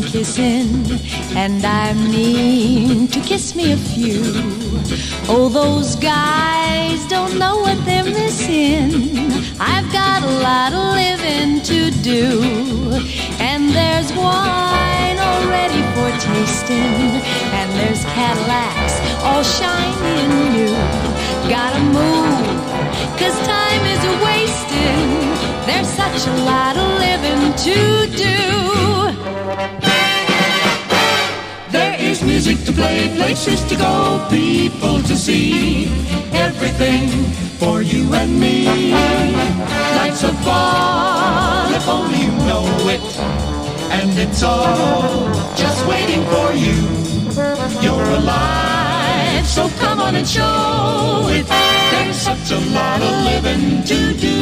kissing, and I mean to kiss me a few. Oh, those guys don't know what they're missing. I've got a lot of living to do, and there's wine already for tasting, and there's Cadillacs all shiny and new. Gotta move, 'cause time is a-wasting. There's such a lot of living to do. There is music to play, places to go, people to see. Everything for you and me. Life's a ball if only you know it. And it's all just waiting for you. You're alive, so come on and show it. There's such a lot of living to do.